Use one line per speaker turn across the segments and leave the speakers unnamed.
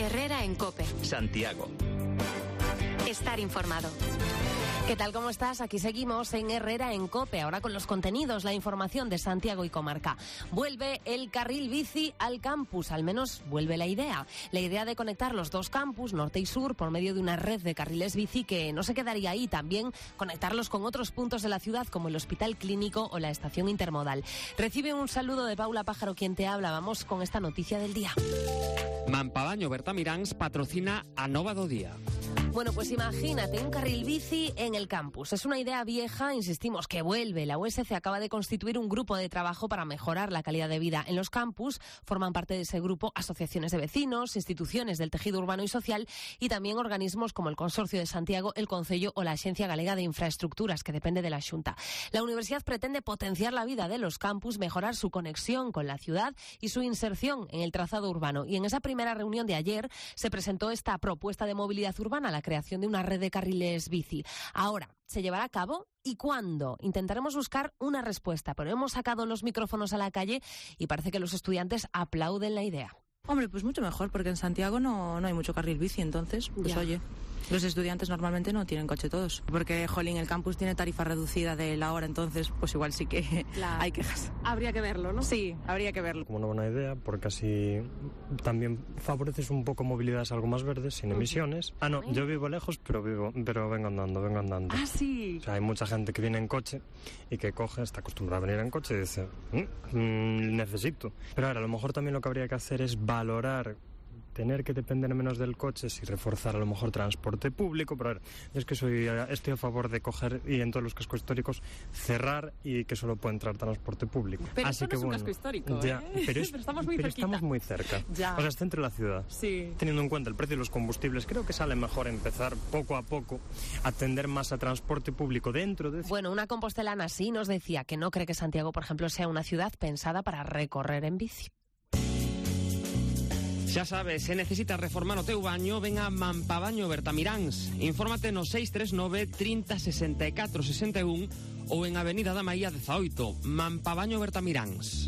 Herrera en COPE.
Santiago.
Estar informado.
¿Qué tal? ¿Cómo estás? Aquí seguimos en Herrera en COPE, ahora con los contenidos, la información de Santiago y comarca. Vuelve el carril bici al campus, al menos vuelve la idea. La idea de conectar los dos campus, norte y sur, por medio de una red de carriles bici que no se quedaría ahí, también conectarlos con otros puntos de la ciudad como el Hospital Clínico o la Estación Intermodal. Recibe un saludo de Paula Pájaro, quien te habla. Vamos con esta noticia del día.
Mampavaño Bertamiráns patrocina a Nova do Día.
Bueno, pues imagínate un carril bici en el campus. Es una idea vieja, insistimos, que vuelve. La USC acaba de constituir un grupo de trabajo para mejorar la calidad de vida en los campus. Forman parte de ese grupo asociaciones de vecinos, instituciones del tejido urbano y social y también organismos como el Consorcio de Santiago, el Concello o la Axencia Galega de Infraestructuras, que depende de la Xunta. La universidad pretende potenciar la vida de los campus, mejorar su conexión con la ciudad y su inserción en el trazado urbano. Y en esa primera reunión de ayer se presentó esta propuesta de movilidad urbana, la creación de una red de carriles bici. Ahora, ¿se llevará a cabo? ¿Y cuándo? Intentaremos buscar una respuesta, pero hemos sacado los micrófonos a la calle y parece que los estudiantes aplauden la idea.
Hombre, pues mucho mejor, porque en Santiago no hay mucho carril bici, entonces, pues oye, los estudiantes normalmente no tienen coche todos, porque, jolín, el campus tiene tarifa reducida de la hora, entonces, pues igual sí que hay quejas.
Habría que verlo, ¿no?
Sí, habría que verlo.
Como una buena idea, porque así también favoreces un poco movilidades algo más verdes, sin emisiones. Ah, no, yo vivo lejos, pero vengo andando.
Ah, sí.
O sea, hay mucha gente que viene en coche y que está acostumbrada a venir en coche y dice, necesito. Pero ahora, a lo mejor también lo que habría que hacer es valorar tener que depender menos del coche, si reforzar a lo mejor transporte público, pero a ver, es que estoy a favor de coger y en todos los cascos históricos cerrar y que solo pueda entrar transporte público.
Pero
así
esto
que
no es un casco histórico,
ya,
¿eh?
pero
estamos muy cerquita.
Estamos muy cerca.
Ya.
O sea, está entre la ciudad.
Sí.
Teniendo en cuenta el precio de los combustibles, creo que sale mejor empezar poco a poco a atender más a transporte público dentro de...
Bueno, una compostelana sí nos decía que no cree que Santiago, por ejemplo, sea una ciudad pensada para recorrer en bici.
Xa sabes, se necesitas reformar o teu baño, ven a Mampavaño Bertamiráns. Infórmate no 639 30 64 61 ou en Avenida da Maía 18, Mampavaño Bertamiráns.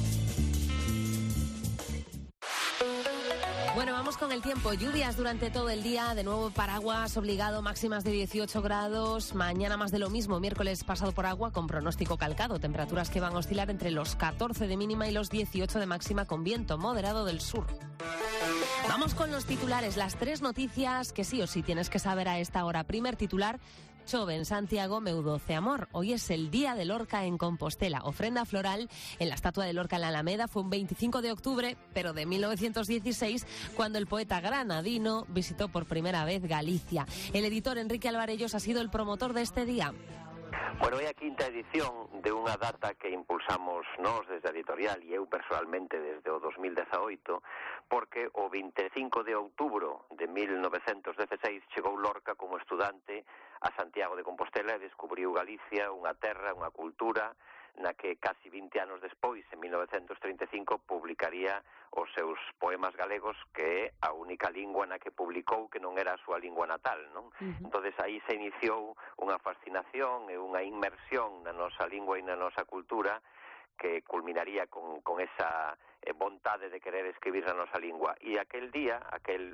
Bueno, vamos con el tiempo. Lluvias durante todo el día. De nuevo paraguas obligado, máximas de 18 grados. Mañana más de lo mismo. Miércoles pasado por agua con pronóstico calcado. Temperaturas que van a oscilar entre los 14 de mínima y los 18 de máxima con viento moderado del sur. Vamos con los titulares. Las tres noticias que sí o sí tienes que saber a esta hora. Primer titular. Chove en Santiago, meu doce amor. Hoy es el Día de Lorca en Compostela. Ofrenda floral en la estatua de Lorca en la Alameda fue un 25 de octubre, pero de 1916, cuando el poeta granadino visitó por primera vez Galicia. El editor Enrique Alvarellos ha sido el promotor de este día.
Bueno, é a quinta edición de unha data que impulsamos nós desde a editorial e eu personalmente desde o 2018, porque o 25 de outubro de 1916 chegou Lorca como estudante a Santiago de Compostela e descubriu Galicia, unha terra, unha cultura na que casi 20 anos despois, en 1935, publicaría os seus poemas galegos, que é a única lingua na que publicou que non era a súa lingua natal, non? Entonces aí se iniciou unha fascinación e unha inmersión na nosa lingua e na nosa cultura que culminaría con esa vontade de querer escribir na nosa lingua. E aquel día, aquel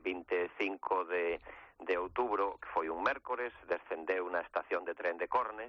25 de outubro, que foi un mércores, descendeu na estación de tren de Cornes,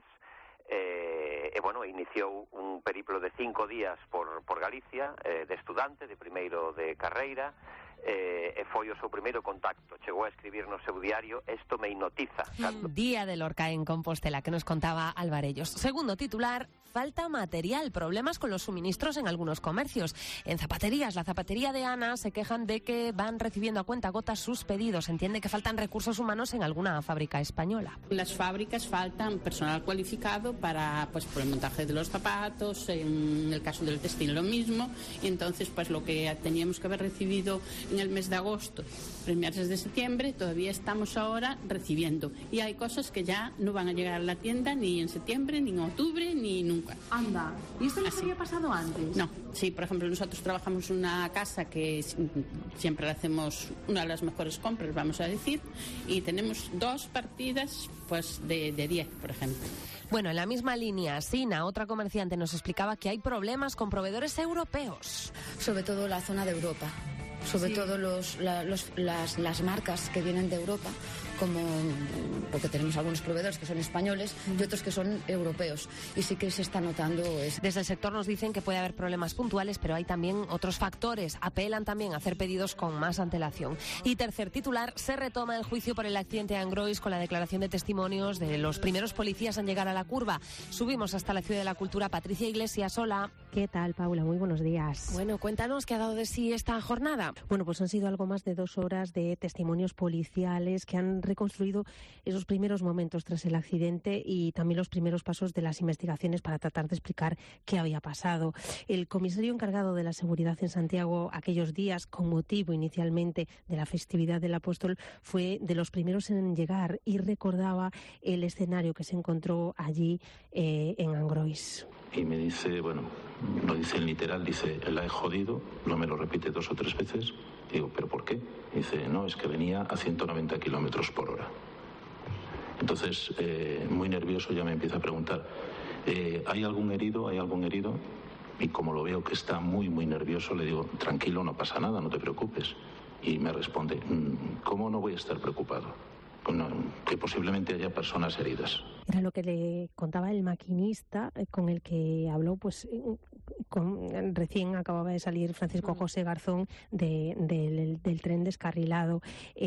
bueno, iniciou un periplo de 5 días por Galicia, de estudante, de primeiro de carreira, e foi o seu primeiro contacto. Chegou a escribir no seu diario "Esto me hipnotiza".
Día de Lorca en Compostela, que nos contaba Alvarellos. Segundo titular, falta material, problemas con los suministros en algunos comercios. En zapaterías, la zapatería de Ana se quejan de que van recibiendo a cuentagotas sus pedidos. Entiende que faltan recursos humanos en alguna fábrica española.
Las fábricas faltan personal cualificado para, pues, por el montaje de los zapatos, en el caso del textil lo mismo, y entonces pues lo que teníamos que haber recibido en el mes de agosto, meses de septiembre, todavía estamos ahora recibiendo, y hay cosas que ya no van a llegar a la tienda ni en septiembre, ni en octubre, ni nunca.
Anda, ¿y esto les había pasado antes?
No, sí, por ejemplo, nosotros trabajamos en una casa que siempre le hacemos una de las mejores compras, vamos a decir, y tenemos 2 partidas pues de 10, por ejemplo.
Bueno, en la misma línea, Sina, otra comerciante, nos explicaba que hay problemas con proveedores europeos.
Sobre todo la zona de Europa.
sobre todo las marcas que vienen de Europa, porque tenemos algunos proveedores que son españoles y otros que son europeos, y sí que se está notando eso.
Desde el sector nos dicen que puede haber problemas puntuales, pero hay también otros factores. Apelan también a hacer pedidos con más antelación. Y tercer titular, se retoma el juicio por el accidente de Angrois con la declaración de testimonios de los primeros policías en llegar a la curva. Subimos hasta la Ciudad de la Cultura. Patricia Iglesias, hola.
¿Qué tal, Paula? Muy buenos días.
Bueno, cuéntanos qué ha dado de sí esta jornada.
Bueno, pues han sido algo más de 2 horas de testimonios policiales que han reconstruido esos primeros momentos tras el accidente y también los primeros pasos de las investigaciones para tratar de explicar qué había pasado. El comisario encargado de la seguridad en Santiago aquellos días, con motivo inicialmente de la festividad del Apóstol, fue de los primeros en llegar y recordaba el escenario que se encontró allí en Angrois.
Y me dice, bueno, lo dice en literal, dice, la he jodido, no me lo repite 2 o 3 veces. Digo, ¿pero por qué? Dice, no, es que venía a 190 kilómetros por hora. Entonces, muy nervioso, ya me empieza a preguntar, ¿hay algún herido? ¿Hay algún herido? Y como lo veo que está muy, muy nervioso, le digo, tranquilo, no pasa nada, no te preocupes. Y me responde, ¿cómo no voy a estar preocupado? Que posiblemente haya personas heridas.
Era lo que le contaba el maquinista con el que habló, pues recién acababa de salir Francisco José Garzón del tren descarrilado.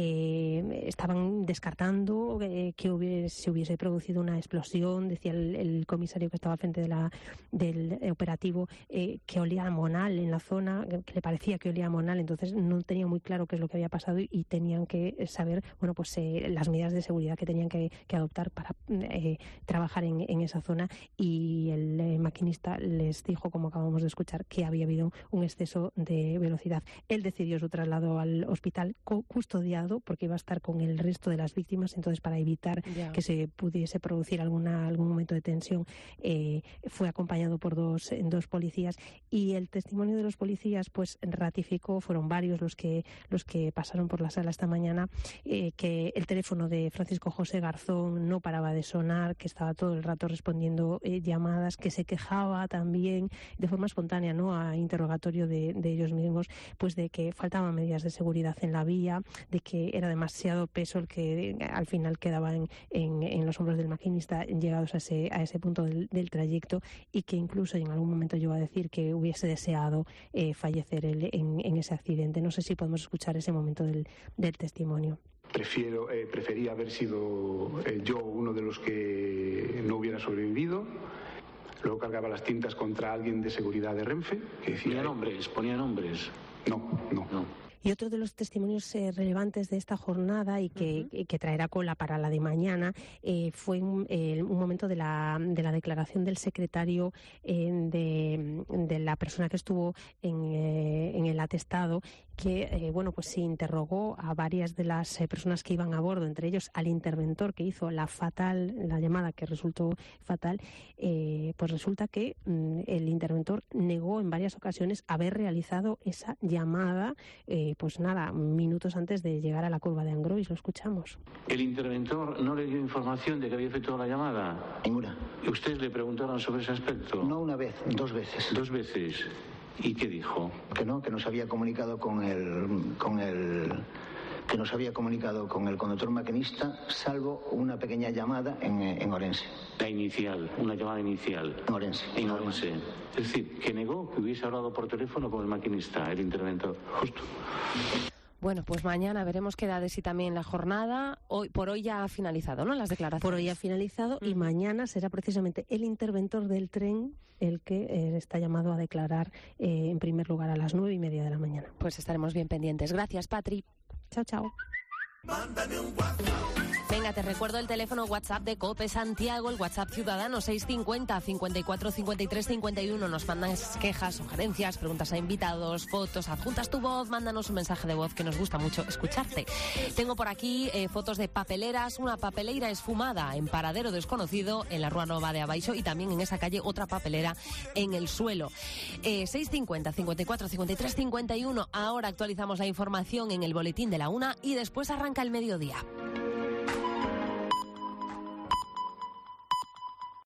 Estaban descartando que se hubiese producido una explosión. Decía el comisario que estaba al frente del operativo que olía a monal en la zona, que le parecía que olía a monal, entonces no tenía muy claro qué es lo que había pasado y tenían que saber, bueno, pues las medidas de seguridad que tenían que adoptar para trabajar en esa zona, y el maquinista les dijo, como acabamos de escuchar, que había habido un exceso de velocidad. Él decidió su traslado al hospital custodiado porque iba a estar con el resto de las víctimas, entonces para evitar que se pudiese producir algún momento de tensión fue acompañado por dos policías, y el testimonio de los policías pues ratificó, fueron varios los que pasaron por la sala esta mañana, que el teléfono de Francisco José Garzón no paraba de sonar, que estaba todo el rato respondiendo llamadas, que se quejaba también de forma espontánea, ¿no?, a interrogatorio de ellos mismos, pues de que faltaban medidas de seguridad en la vía, de que era demasiado peso el que al final quedaba en los hombros del maquinista llegados a ese punto del trayecto, y que incluso en algún momento llegó a decir que hubiese deseado fallecer en ese accidente. No sé si podemos escuchar ese momento del testimonio.
Prefería haber sido yo uno de los que no hubiera sobrevivido. Luego cargaba las tintas contra alguien de seguridad de Renfe que decía...
¿Ponía nombres?
No.
Y otro de los testimonios relevantes de esta jornada y que traerá cola para la de mañana fue un momento de la declaración del secretario de la persona que estuvo en el atestado, que pues se interrogó a varias de las personas que iban a bordo, entre ellos al interventor que hizo la llamada que resultó fatal. Pues resulta que el interventor negó en varias ocasiones haber realizado esa llamada minutos antes de llegar a la curva de Angrois. Lo escuchamos.
¿El interventor no le dio información de que había efectuado la llamada?
Ninguna.
¿Ustedes le preguntaron sobre ese aspecto?
No una vez, 2 veces.
2 veces. ¿Y qué dijo?
Que nos había comunicado con el conductor maquinista, salvo una pequeña llamada en Orense.
Una llamada inicial.
En
Orense. Es decir, que negó que hubiese hablado por teléfono con el maquinista, el interventor. Justo.
Bueno, pues mañana veremos qué da de sí también la jornada. Por hoy ya ha finalizado, ¿no?, las declaraciones.
Por hoy ha finalizado y mañana será precisamente el interventor del tren el que está llamado a declarar en primer lugar a las 9:30 de la mañana.
Pues estaremos bien pendientes. Gracias, Patri.
Chao, chao.
Mándame un WhatsApp.
Venga, te recuerdo el teléfono WhatsApp de COPE Santiago, el WhatsApp ciudadano 650 54 53 51. Nos mandas quejas, sugerencias, preguntas a invitados, fotos, adjuntas tu voz, mándanos un mensaje de voz, que nos gusta mucho escucharte. Tengo por aquí fotos de papeleras, una papelera esfumada en paradero desconocido en la Rúa Nova de Abaixo, y también en esa calle otra papelera en el suelo. 650 54 53 51. Ahora actualizamos la información en el boletín de la 1 y después arranca el mediodía.